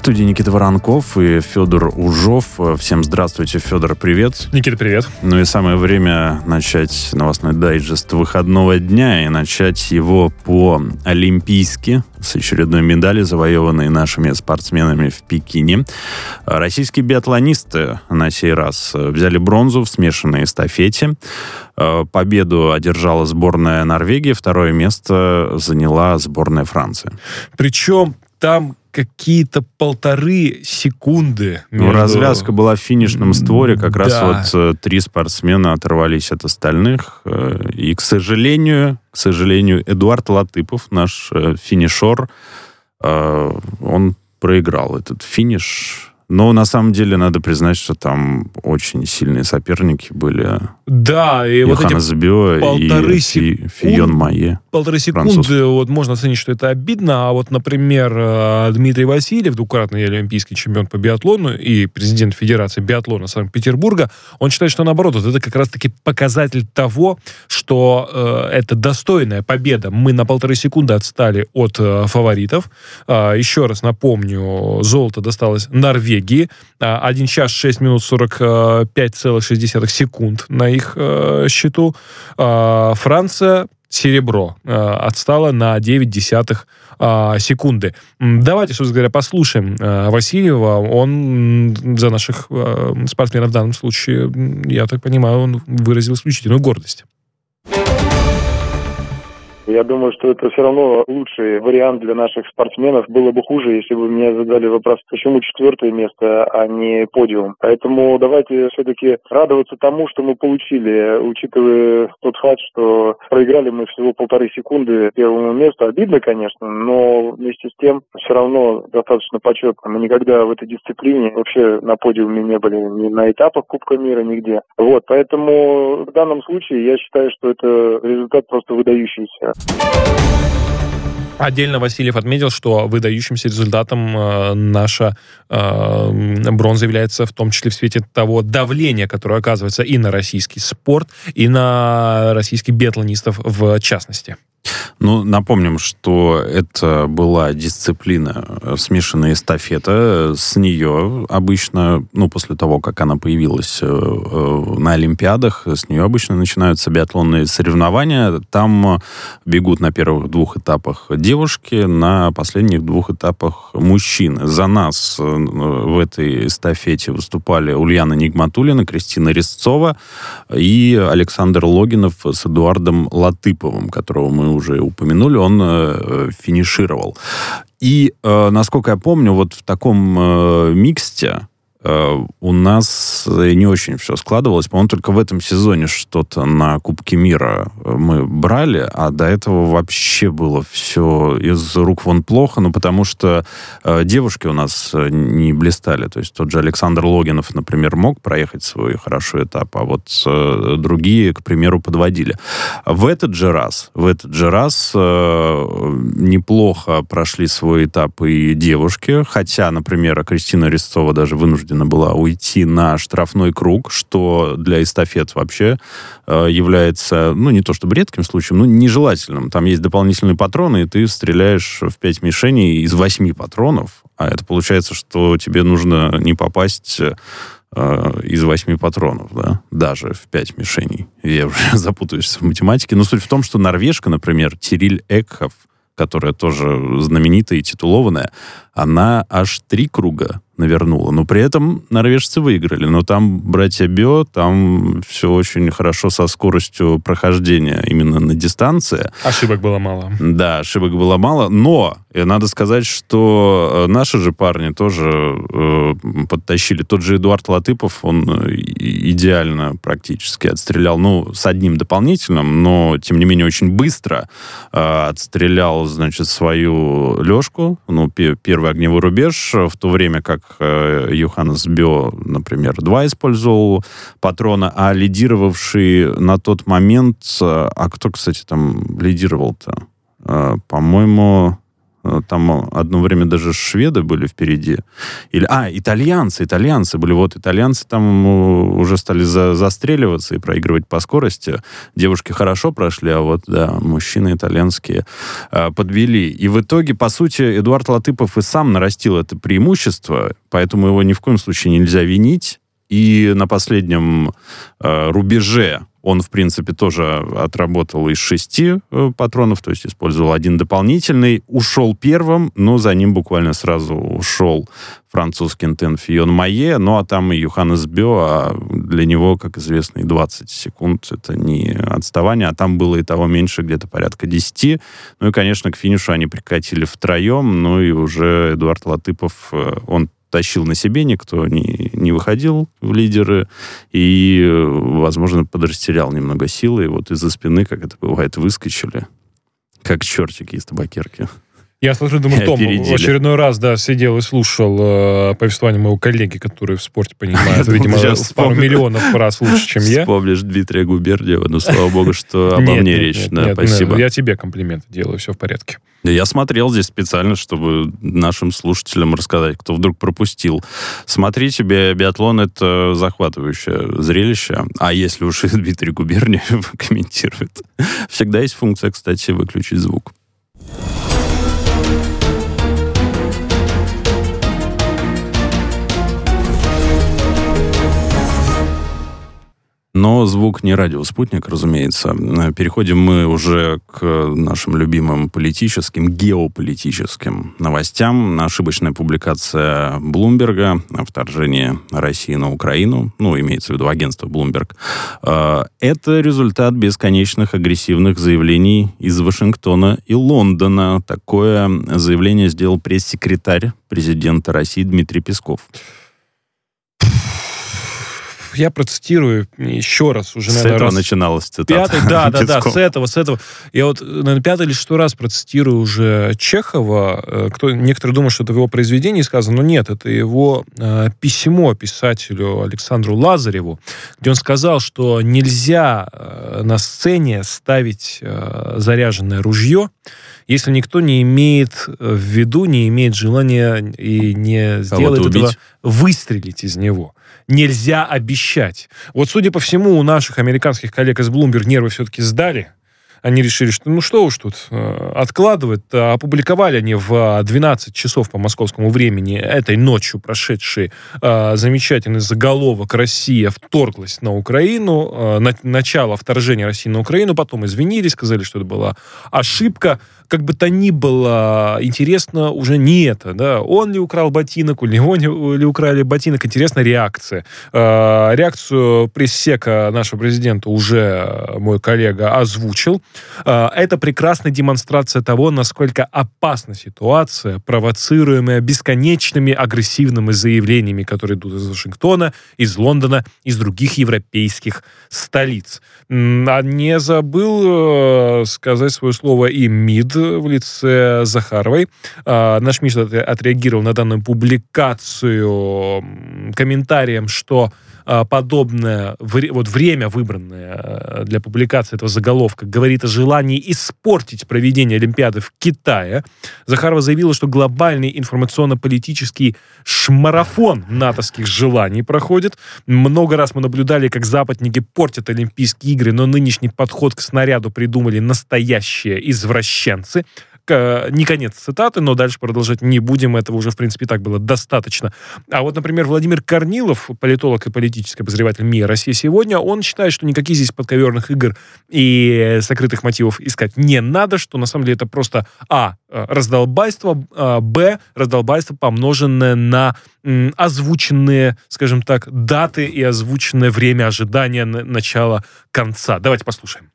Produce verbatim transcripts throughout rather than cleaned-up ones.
студии Никита Воронков и Федор Ужов. Всем здравствуйте, Федор, привет. Никита, привет. Ну и самое время начать новостной дайджест выходного дня и начать его по-олимпийски с очередной медали, завоеванной нашими спортсменами в Пекине. Российские биатлонисты на сей раз взяли бронзу в смешанной эстафете. Победу одержала сборная Норвегии, второе место заняла сборная Франции. Причем там какие-то полторы секунды. Между... Ну, развязка была в финишном створе. Как да. раз вот три спортсмена оторвались от остальных. И, к сожалению, к сожалению, Эдуард Латыпов, наш финишер, он проиграл этот финиш. Но на самом деле надо признать, что там очень сильные соперники были. Да, и Йоханнес вот эти Бьо полторы и секунды, Фион Майе. Полторы секунды, вот можно оценить, что это обидно. А вот, например, Дмитрий Васильев, двукратный олимпийский чемпион по биатлону и президент Федерации биатлона Санкт-Петербурга, он считает, что наоборот, вот это как раз-таки показатель того, что э, это достойная победа. Мы на полторы секунды отстали от э, фаворитов. Э, еще раз напомню, золото досталось Норвегии. один час шесть минут сорок пять целых шесть десятых секунд на их э, счету. Э, Франция серебро э, отстала на девять десятых э, секунды. Давайте, собственно говоря, послушаем э, Васильева. Он за наших э, спортсменов в данном случае, я так понимаю, он выразил исключительную гордость. Я думаю, что это все равно лучший вариант для наших спортсменов. Было бы хуже, если бы мне задали вопрос, почему четвертое место, а не подиум. Поэтому давайте все-таки радоваться тому, что мы получили, учитывая тот факт, что проиграли мы всего полторы секунды первому месту. Обидно, конечно, но вместе с тем все равно достаточно почетно. Мы никогда в этой дисциплине вообще на подиуме не были ни на этапах Кубка мира, нигде. Вот, поэтому в данном случае я считаю, что это результат просто выдающийся. Отдельно Васильев отметил, что выдающимся результатом э, наша э, бронза является в том числе в свете того давления, которое оказывается и на российский спорт, и на российских биатлонистов в частности. Ну, напомним, что это была дисциплина смешанная эстафета. С нее обычно, ну, после того, как она появилась на Олимпиадах, с нее обычно начинаются биатлонные соревнования. Там бегут на первых двух этапах девушки, на последних двух этапах мужчины. За нас в этой эстафете выступали Ульяна Нигматуллина, Кристина Резцова и Александр Логинов с Эдуардом Латыповым, которого мы уже упомянули, он э, финишировал. И, э, насколько я помню, вот в таком э, миксте э, у нас не очень все складывалось. По-моему, только в этом сезоне что-то на Кубке мира мы брали, а до этого вообще было все из рук вон плохо, ну, потому что э, девушки у нас не блистали. То есть тот же Александр Логинов, например, мог проехать свой хороший этап, а вот э, другие, к примеру, подводили. В этот же раз, в этот же раз э, неплохо прошли свой этап и девушки, хотя, например, Кристина Резцова даже вынуждена была уйти на штрафной круг, что для эстафет вообще э, является, ну, не то чтобы редким случаем, но нежелательным. Там есть дополнительные патроны, и ты стреляешь в пять мишеней из восьми патронов, а это получается, что тебе нужно не попасть э, из восьми патронов, да, даже в пять мишеней. Я уже запутаюсь в математике. Но суть в том, что норвежка, например, Тириль Экхоф, которая тоже знаменитая и титулованная, она аж три круга навернула. Но при этом норвежцы выиграли. Но там братья Бьо, там все очень хорошо со скоростью прохождения именно на дистанции. Ошибок было мало. Да, ошибок было мало. Но надо сказать, что наши же парни тоже э, подтащили. Тот же Эдуард Латыпов, он идеально практически отстрелял, ну, с одним дополнительным, но, тем не менее, очень быстро э, отстрелял, значит, свою лёжку, ну, п- первый огневой рубеж, в то время как э, Йоханнес Бьо, например, два использовал патрона, а лидировавший на тот момент... А кто, кстати, там лидировал-то? Э, по-моему... там одно время даже шведы были впереди. Или, а, итальянцы, итальянцы были. Вот итальянцы там уже стали за, застреливаться и проигрывать по скорости. Девушки хорошо прошли, а вот, да, мужчины итальянские э, подвели. И в итоге, по сути, Эдуард Латыпов и сам нарастил это преимущество, поэтому его ни в коем случае нельзя винить. И на последнем э, рубеже он, в принципе, тоже отработал из шести э, патронов, то есть использовал один дополнительный, ушел первым, но за ним буквально сразу ушел французский Ntен Фион Майе, ну а там и Йоханнес Бё, а для него, как известно, и двадцать секунд это не отставание, а там было и того меньше, где-то порядка десяти. Ну и, конечно, к финишу они прикатили втроем, ну и уже Эдуард Латыпов, он тащил на себе, никто не, не выходил в лидеры, и, возможно, подрастерял немного силы, и вот из-за спины, как это бывает, выскочили, как чертики из табакерки. Я смотрю, думаю, Том в очередной раз, да, сидел и слушал э, повествование моего коллеги, который в спорте понимает, видимо, в пару миллионов раз лучше, чем я. Вспомнишь Дмитрия Губерниева, ну, слава богу, что обо нет, мне нет, речь. Нет, да, нет, спасибо. Нет, я тебе комплименты делаю, все в порядке. Я смотрел здесь специально, чтобы нашим слушателям рассказать, кто вдруг пропустил. Смотрите, би- биатлон — это захватывающее зрелище. А если уж и Дмитрий Губерниев комментирует, всегда есть функция, кстати, выключить звук. Но звук не радиоспутник, разумеется. Переходим мы уже к нашим любимым политическим, геополитическим новостям. Ошибочная публикация Блумберга о вторжении России на Украину, ну, имеется в виду агентство Bloomberg, это результат бесконечных агрессивных заявлений из Вашингтона и Лондона. Такое заявление сделал пресс-секретарь президента России Дмитрий Песков. Я процитирую еще раз уже, с наверное, этого раз... начиналась цитата. Пятый, да, да, да, с этого, с этого. Я вот, наверное, пятый или шестой раз процитирую уже Чехова. Кто, некоторые думают, что это в его произведении сказано, но нет, это его э, письмо писателю Александру Лазареву, где он сказал, что нельзя э, на сцене ставить э, заряженное ружье, если никто не имеет в виду, не имеет желания и не сделает этого, выстрелить из него. Нельзя обещать. Вот, судя по всему, у наших американских коллег из Bloomberg нервы все-таки сдали. Они решили, что ну что уж тут э, откладывать. Опубликовали они в двенадцать часов по московскому времени этой ночью прошедший э, замечательный заголовок «Россия вторглась на Украину», э, на, начало вторжения России на Украину, потом извинились, сказали, что это была ошибка. Как бы то ни было, интересно уже не это, да, он ли украл ботинок, у него ли украли ботинок, интересна реакция. Э, реакцию пресс-сека нашего президента уже мой коллега озвучил. Э, это прекрасная демонстрация того, насколько опасна ситуация, провоцируемая бесконечными агрессивными заявлениями, которые идут из Вашингтона, из Лондона, из других европейских столиц. А не забыл э, сказать свое слово и МИД в лице Захаровой. А, наш МИД отреагировал на данную публикацию комментарием, что а, подобное вот время, выбранное для публикации этого заголовка, говорит о желании испортить проведение Олимпиады в Китае. Захарова заявила, что глобальный информационно-политический шмарафон натовских желаний проходит. Много раз мы наблюдали, как западники портят Олимпийские игры, но нынешний подход к снаряду придумали настоящие извращенцы. Не конец цитаты, но дальше продолжать не будем. Этого уже, в принципе, и так было достаточно. А вот, например, Владимир Корнилов, политолог и политический обозреватель МИА «Россия сегодня», он считает, что никаких здесь подковерных игр и сокрытых мотивов искать не надо, что на самом деле это просто а. раздолбайство, а, б. раздолбайство, помноженное на м, озвученные, скажем так, даты и озвученное время ожидания начала конца. Давайте послушаем.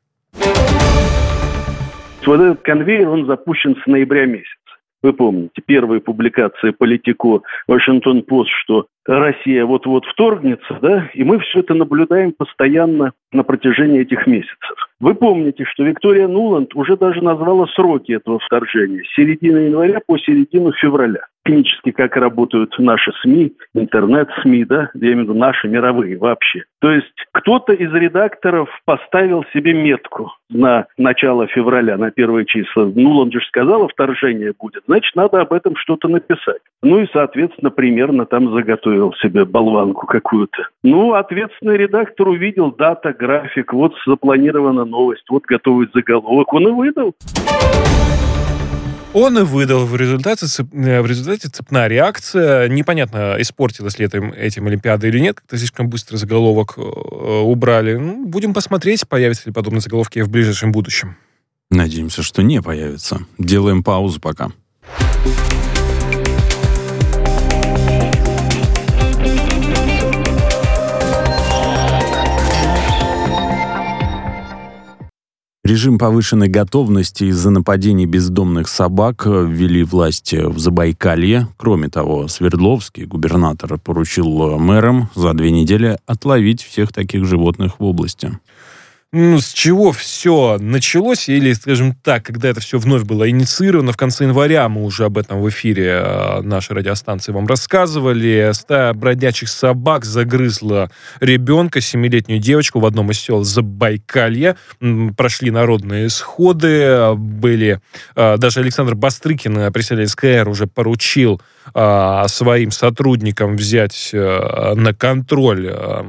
Вот этот конвейер, он запущен с ноября месяца. Вы помните, первые публикации Политико, Вашингтон-Пост, что Россия вот-вот вторгнется, да, и мы все это наблюдаем постоянно на протяжении этих месяцев. Вы помните, что Виктория Нуланд уже даже назвала сроки этого вторжения с середины января по середину февраля. Технически как работают наши СМИ, интернет-СМИ, да, я имею в виду наши, мировые вообще. То есть кто-то из редакторов поставил себе метку на начало февраля, на первые числа. Нуланд же сказала, вторжение будет, значит, надо об этом что-то написать. Ну и, соответственно, примерно там заготовил себе болванку какую-то. Ну, ответственный редактор увидел дата, график, вот запланирована новость, вот готовый заголовок, он и выдал. Он и выдал. В результате, цеп... в результате цепная реакция. Непонятно, испортилась ли этим, этим Олимпиада или нет. Как-то слишком быстро заголовок э, убрали. Ну, будем посмотреть, появятся ли подобные заголовки в ближайшем будущем. Надеемся, что не появится. Делаем паузу пока. Режим повышенной готовности из-за нападений бездомных собак ввели власти в Забайкалье. Кроме того, Свердловский губернатор поручил мэрам за две недели отловить всех таких животных в области. Ну, с чего все началось, или, скажем так, когда это все вновь было инициировано, в конце января мы уже об этом в эфире нашей радиостанции вам рассказывали. Стая бродячих собак загрызла ребенка, семилетнюю девочку в одном из сел Забайкалья. Прошли народные сходы, были... Даже Александр Бастрыкин, председатель эс ка эр, уже поручил своим сотрудникам взять на контроль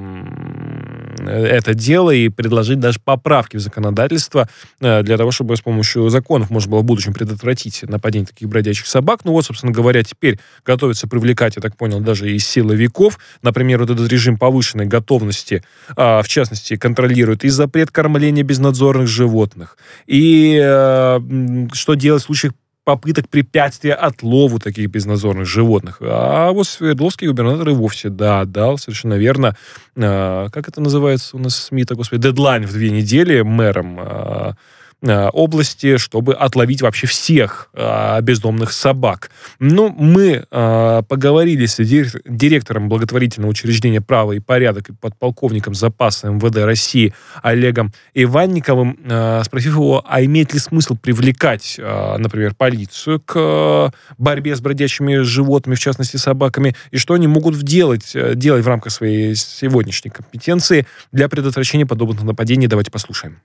это дело и предложить даже поправки в законодательство для того, чтобы с помощью законов можно было в будущем предотвратить нападение таких бродячих собак. Ну вот, собственно говоря, теперь готовится привлекать, я так понял, даже и силовиков. Например, вот этот режим повышенной готовности, в частности, контролирует и запрет кормления безнадзорных животных, и что делать в случаях попыток препятствия отлову таких безнадзорных животных. А вот Свердловский губернатор и вовсе, да, дал совершенно верно, э, как это называется у нас в СМИ-то, господи, дедлайн в две недели мэрам э, э, области, чтобы отловить вообще всех э, бездомных собак. Ну, мы э, поговорили с директором благотворительного учреждения «Право и порядок» и подполковником запаса эм вэ дэ России Олегом Иванниковым, э, спросив его, а имеет ли смысл привлекать, э, например, полицию к э, борьбе с бродячими животными, в частности собаками, и что они могут делать, делать в рамках своей сегодняшней компетенции для предотвращения подобных нападений. Давайте послушаем.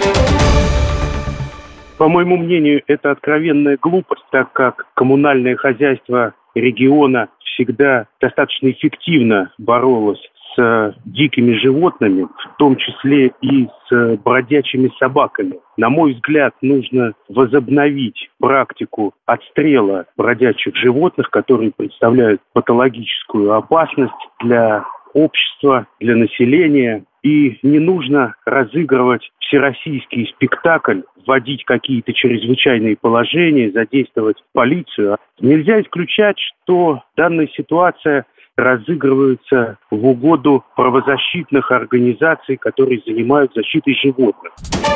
По моему мнению, это откровенная глупость, так как коммунальное хозяйство региона всегда достаточно эффективно боролось с дикими животными, в том числе и с бродячими собаками. На мой взгляд, нужно возобновить практику отстрела бродячих животных, которые представляют патологическую опасность для общества, для населения. И не нужно разыгрывать всероссийский спектакль, вводить какие-то чрезвычайные положения, задействовать полицию. Нельзя исключать, что данная ситуация разыгрывается в угоду правозащитных организаций, которые занимаются защитой животных.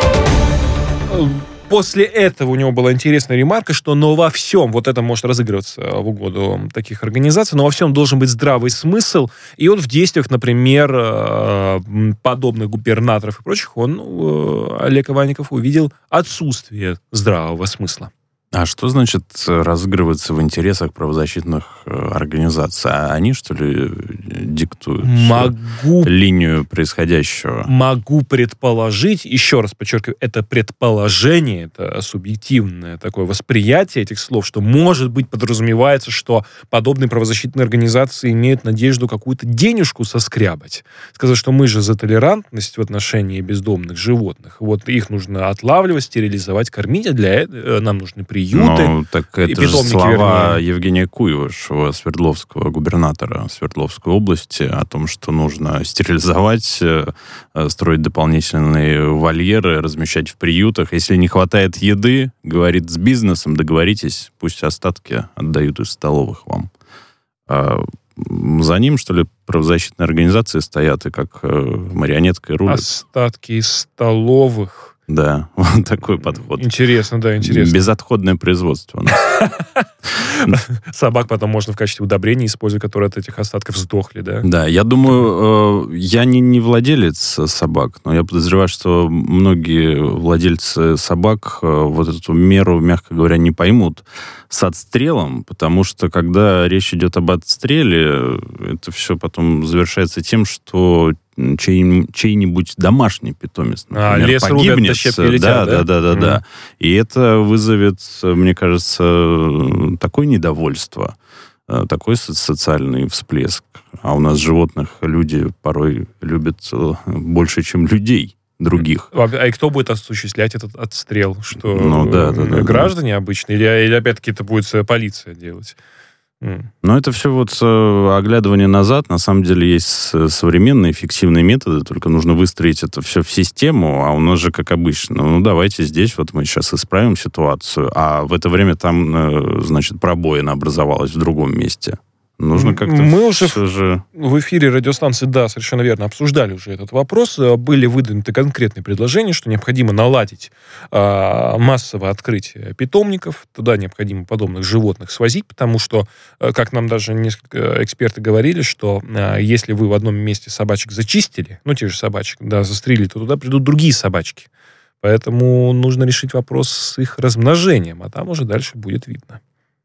После этого у него была интересная ремарка, что но во всем, вот это может разыгрываться в угоду таких организаций, но во всем должен быть здравый смысл, и он в действиях, например, подобных губернаторов и прочих, он, Олег Иванников, увидел отсутствие здравого смысла. А что значит разыгрываться в интересах правозащитных организаций? А они, что ли, диктуют могу, линию происходящего? Могу предположить, еще раз подчеркиваю, это предположение, это субъективное такое восприятие этих слов, что, может быть, подразумевается, что подобные правозащитные организации имеют надежду какую-то денежку соскрябать. Сказать, что мы же за толерантность в отношении бездомных животных. Вот их нужно отлавливать, стерилизовать, кормить, а для этого нам нужны приемы. Ну, так это же слова вернее. Евгения Куйвашева, Свердловского губернатора Свердловской области, о том, что нужно стерилизовать, строить дополнительные вольеры, размещать в приютах. Если не хватает еды, говорит, с бизнесом договоритесь, пусть остатки отдают из столовых вам. А за ним, что ли, правозащитные организации стоят и как марионеткой рулят? Остатки из столовых. Да, вот такой подход. Интересно, да, интересно. Безотходное производство у нас. Собак потом можно в качестве удобрения использовать, которые от этих остатков сдохли, да? Да, я думаю, я не, не владелец собак, но я подозреваю, что многие владельцы собак вот эту меру, мягко говоря, не поймут с отстрелом, потому что когда речь идет об отстреле, это все потом завершается тем, что чей, чей-нибудь домашний питомец, например, а, лес погибнет. Рубят, щепки летят, да, да? да, да, да, mm. да. И это вызовет, мне кажется, такое недовольство, такой социальный всплеск. А у нас животных люди порой любят больше, чем людей других. А, а и кто будет осуществлять этот отстрел? Что, ну, да, да, да, граждане да. обычные? Или, или опять-таки это будет полиция делать? Но это все вот оглядывание назад. На самом деле есть современные эффективные методы, только нужно выстроить это все в систему, а у нас же, как обычно, ну, давайте здесь вот мы сейчас исправим ситуацию, а в это время там, значит, пробоина образовалась в другом месте. Нужно как-то Мы уже же... в эфире радиостанции, да, совершенно верно, обсуждали уже этот вопрос. Были выдвинуты конкретные предложения, что необходимо наладить э, массовое открытие питомников. Туда необходимо подобных животных свозить, потому что, э, как нам даже несколько эксперты говорили, что э, если вы в одном месте собачек зачистили, ну, те же собачек, да, застрелили, то туда придут другие собачки. Поэтому нужно решить вопрос с их размножением, а там уже дальше будет видно.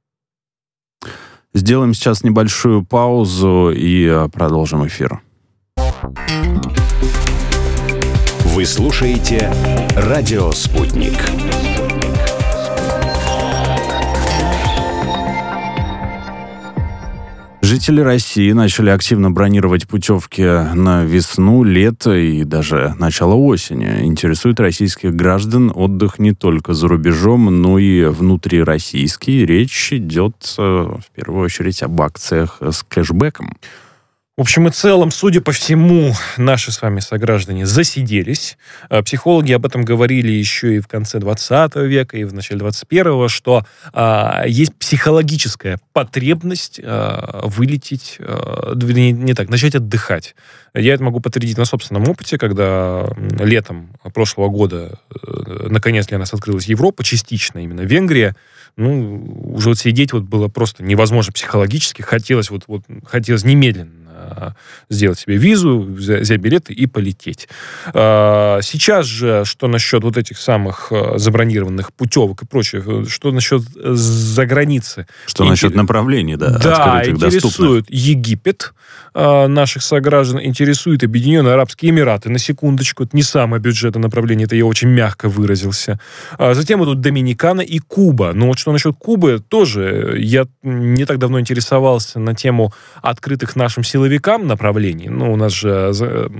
Сделаем сейчас небольшую паузу и продолжим эфир. Вы слушаете «Радио Спутник». Жители России начали активно бронировать путевки на весну, лето и даже начало осени. Интересует российских граждан отдых не только за рубежом, но и внутрироссийский. Речь идет в первую очередь об акциях с кэшбэком. В общем и целом, судя по всему, наши с вами сограждане засиделись. Психологи об этом говорили еще и в конце двадцатого века, и в начале двадцать первого, что а, есть психологическая потребность а, вылететь, а, не, не так, начать отдыхать. Я это могу подтвердить на собственном опыте, когда летом прошлого года наконец для нас открылась Европа, частично именно Венгрия. Ну, уже вот сидеть вот было просто невозможно психологически. Хотелось, вот, вот, хотелось немедленно сделать себе визу, взять билеты и полететь. Сейчас же, что насчет вот этих самых забронированных путевок и прочее, что насчет заграницы? Что Интер... насчет направлений, да, да, открытых, интересует доступных. Египет наших сограждан, интересует Объединенные Арабские Эмираты, на секундочку, это не самое бюджетное направление, это я очень мягко выразился. Затем идут Доминикана и Куба. Но вот что насчет Кубы, тоже я не так давно интересовался на тему открытых нашим силовикам направлений. Ну, у нас же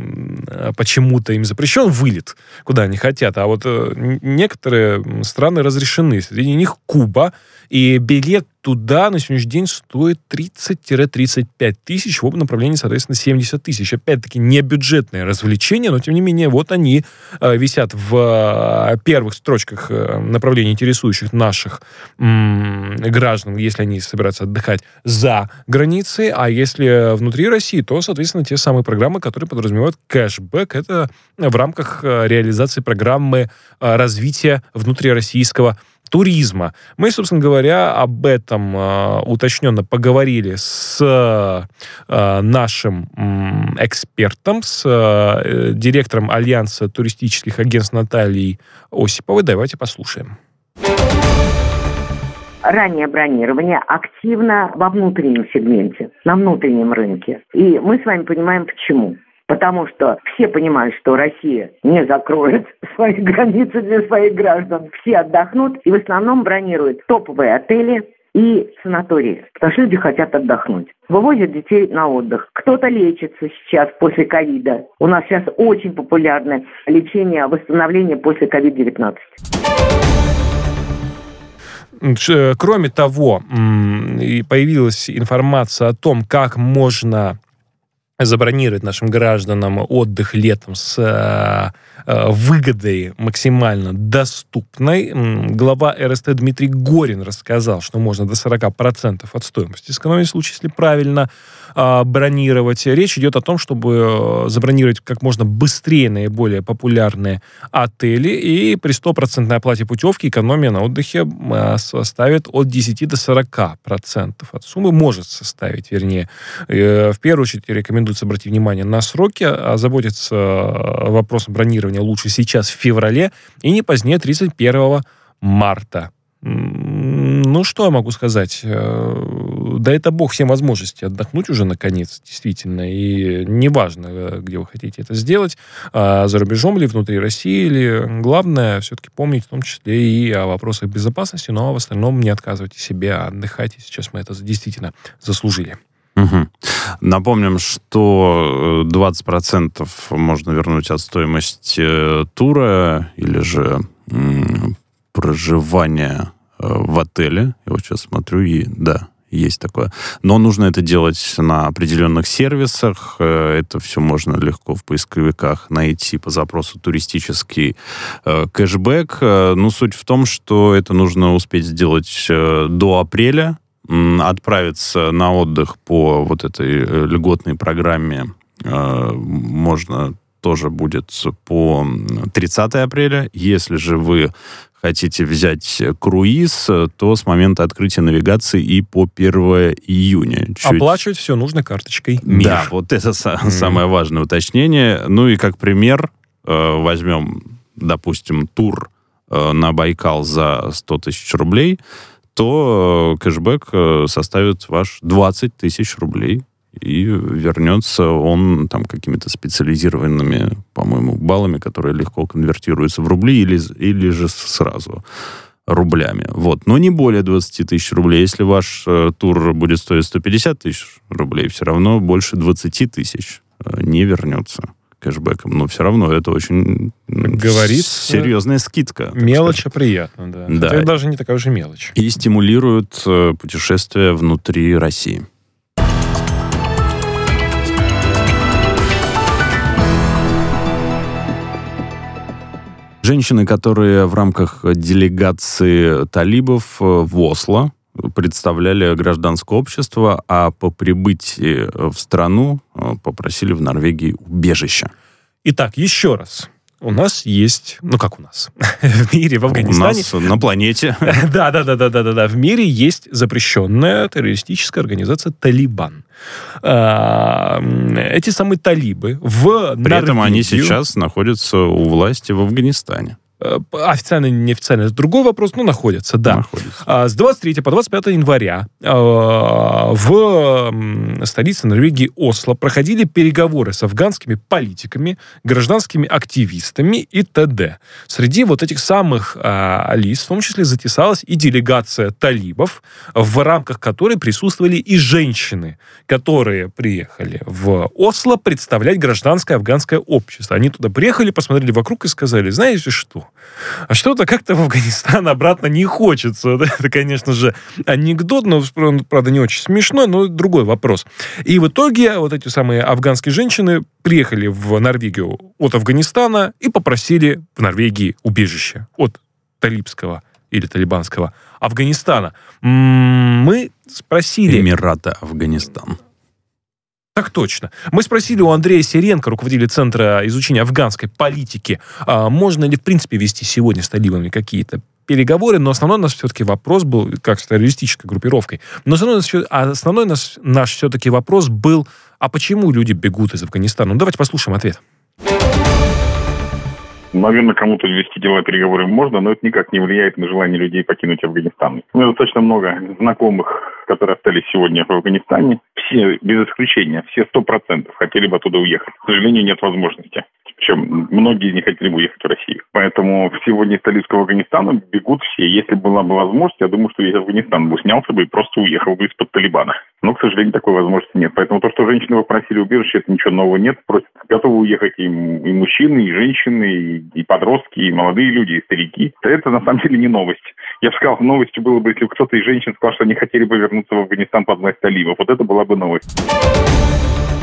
почему-то им запрещен вылет, куда они хотят, а вот некоторые страны разрешены. Среди них Куба, и билет туда на сегодняшний день стоит тридцать-тридцать пять тысяч, в оба направления, соответственно, семьдесят тысяч. Опять-таки, не бюджетное развлечение, но, тем не менее, вот они э, висят в э, первых строчках э, направлений, интересующих наших м- граждан, если они собираются отдыхать за границей, а если внутри России, то, соответственно, те самые программы, которые подразумевают кэшбэк. Это в рамках э, реализации программы э, развития внутрироссийского туризма. Мы, собственно говоря, об этом э, уточненно поговорили с э, нашим э, экспертом, с э, директором Альянса туристических агентств Натальей Осиповой. Давайте послушаем. Раннее бронирование активно во внутреннем сегменте, на внутреннем рынке. И мы с вами понимаем, почему. Потому что все понимают, что Россия не закроет свои границы для своих граждан. Все отдохнут и в основном бронируют топовые отели и санатории, потому что люди хотят отдохнуть. Вывозят детей на отдых. Кто-то лечится сейчас после ковида. У нас сейчас очень популярное лечение, восстановление после ковид девятнадцать. Кроме того, появилась информация о том, как можно забронировать нашим гражданам отдых летом с э, э, выгодой максимально доступной. Глава эр эс тэ Дмитрий Горин рассказал, что можно до сорок процентов от стоимости сэкономить в случае, если правильно э, бронировать. Речь идет о том, чтобы забронировать как можно быстрее наиболее популярные отели, и при стопроцентной оплате путевки экономия на отдыхе э, составит от десяти до сорока процентов от суммы, может составить, вернее. Э, в первую очередь рекомендую обратить внимание на сроки, озаботиться вопросом бронирования лучше сейчас, в феврале, и не позднее тридцать первого марта. Ну, что я могу сказать? Да это бог всем возможности отдохнуть уже, наконец, действительно. И неважно, где вы хотите это сделать, за рубежом или внутри России, или главное все-таки помнить в том числе и о вопросах безопасности, но в остальном не отказывайте себе, а отдыхайте. Сейчас мы это действительно заслужили. Угу. Напомним, что двадцать процентов можно вернуть от стоимости тура или же м, проживания в отеле. Я вот сейчас смотрю, и да, есть такое. Но нужно это делать на определенных сервисах. Это все можно легко в поисковиках найти по запросу «туристический э, кэшбэк». Ну, суть в том, что это нужно успеть сделать э, до апреля, отправиться на отдых по вот этой льготной программе э, можно тоже будет по тридцатого апреля. Если же вы хотите взять круиз, то с момента открытия навигации и по первого июня. Чуть... Оплачивать все нужно карточкой МИР. Да, вот это mm. самое важное уточнение. Ну и как пример, э, возьмем, допустим, тур э, на Байкал за сто тысяч рублей, то кэшбэк составит ваш двадцать тысяч рублей, и вернется он там какими-то специализированными, по-моему, баллами, которые легко конвертируются в рубли или, или же сразу рублями. Вот. Но не более двадцать тысяч рублей. Если ваш э, тур будет стоить сто пятьдесят тысяч рублей, все равно больше двадцать тысяч э, не вернется кэшбэком, но все равно это очень говорится, серьезная скидка. Мелочь, а приятно, да. да. Это даже не такая уже мелочь. И стимулирует э, путешествия внутри России. Женщины, которые в рамках делегации талибов в Осло представляли гражданское общество, а по прибытии в страну попросили в Норвегии убежище. Итак, еще раз. У нас есть, ну как у нас, в мире, в Афганистане... У нас на планете. Да-да-да-да-да-да. В мире есть запрещенная террористическая организация «Талибан». Эти самые талибы в Норвегию... При этом они сейчас находятся у власти в Афганистане. Официально, неофициально, это другой вопрос, но находятся, да. Находятся. С двадцать третьего по двадцать пятое января в столице Норвегии Осло проходили переговоры с афганскими политиками, гражданскими активистами и т.д. Среди вот этих самых а, лиц, в том числе, затесалась и делегация талибов, в рамках которой присутствовали и женщины, которые приехали в Осло представлять гражданское афганское общество. Они туда приехали, посмотрели вокруг и сказали: знаете что? А что-то как-то в Афганистан обратно не хочется. Это, конечно же, анекдот, но, правда, не очень смешной, но другой вопрос. И в итоге вот эти самые афганские женщины приехали в Норвегию от Афганистана и попросили в Норвегии убежище от талибского или талибанского Афганистана. Мы спросили... Эмираты Афганистан. Так точно. Мы спросили у Андрея Сиренко, руководителя Центра изучения афганской политики, а можно ли, в принципе, вести сегодня с талибами какие-то переговоры, но основной у нас все-таки вопрос был, как с террористической группировкой, но основной, основной наш, наш все-таки вопрос был, а почему люди бегут из Афганистана? Ну, давайте послушаем ответ. Наверное, кому-то вести дела переговоры можно, но это никак не влияет на желание людей покинуть Афганистан. У меня достаточно много знакомых, которые остались сегодня в Афганистане. Все, без исключения, все сто процентов хотели бы оттуда уехать. К сожалению, нет возможности. Причем многие не хотели бы уехать в Россию. Поэтому сегодня из талибского Афганистана бегут все. Если была бы возможность, я думаю, что весь Афганистан бы снялся бы и просто уехал бы из-под Талибана. Но, к сожалению, такой возможности нет. Поэтому то, что женщины попросили убежище, это ничего нового нет. Просят, готовы уехать и, и мужчины, и женщины, и, и подростки, и молодые люди, и старики. Это, на самом деле, не новость. Я бы сказал, новостью было бы, если бы кто-то из женщин сказал, что они хотели бы вернуться в Афганистан под власть талибов. Вот это была бы новость.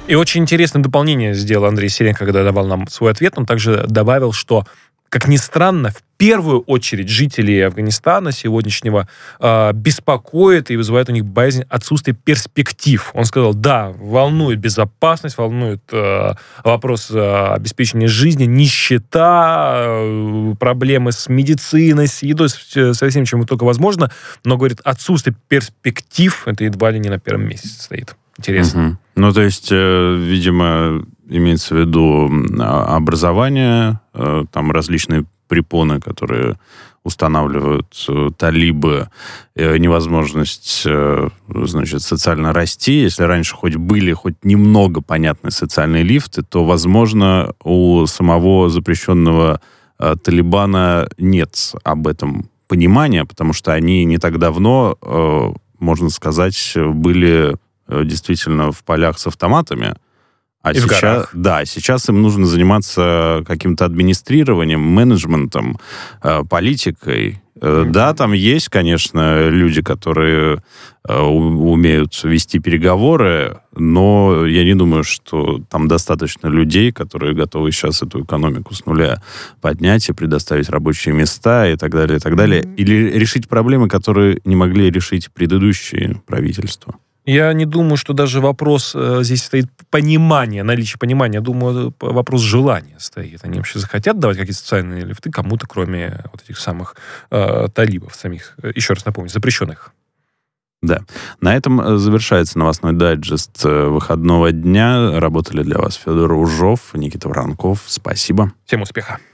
И очень интересное дополнение сделал Андрей Сирен, когда давал нам свой ответ. Он также добавил, что, как ни странно, в первую очередь жителей Афганистана сегодняшнего э, беспокоит и вызывает у них боязнь отсутствия перспектив. Он сказал, да, волнует безопасность, волнует э, вопрос э, обеспечения жизни, нищета, э, проблемы с медициной, с едой, с, со всем, чем только возможно. Но, говорит, отсутствие перспектив, это едва ли не на первом месте стоит. Интересно. Угу. Ну, то есть, э, видимо, имеется в виду образование, э, там различные препоны, которые устанавливают э, талибы, э, невозможность, э, значит, социально расти. Если раньше хоть были хоть немного понятны социальные лифты, то, возможно, у самого запрещенного э, Талибана нет об этом понимания, потому что они не так давно, э, можно сказать, были э, действительно в полях с автоматами. А И сейчас, да, сейчас им нужно заниматься каким-то администрированием, менеджментом, э, политикой. Э, mm-hmm. Да, там есть, конечно, люди, которые э, умеют вести переговоры, но я не думаю, что там достаточно людей, которые готовы сейчас эту экономику с нуля поднять и предоставить рабочие места и так далее, и так далее. Mm-hmm. Или решить проблемы, которые не могли решить предыдущие правительства. Я не думаю, что даже вопрос э, здесь стоит понимание, наличие понимания. Я думаю, вопрос желания стоит. Они вообще захотят давать какие-то социальные лифты кому-то, кроме вот этих самых э, талибов самих. Еще раз напомню, запрещенных. Да. На этом завершается новостной дайджест выходного дня. Работали для вас Федор Ужов, Никита Воронков. Спасибо. Всем успеха.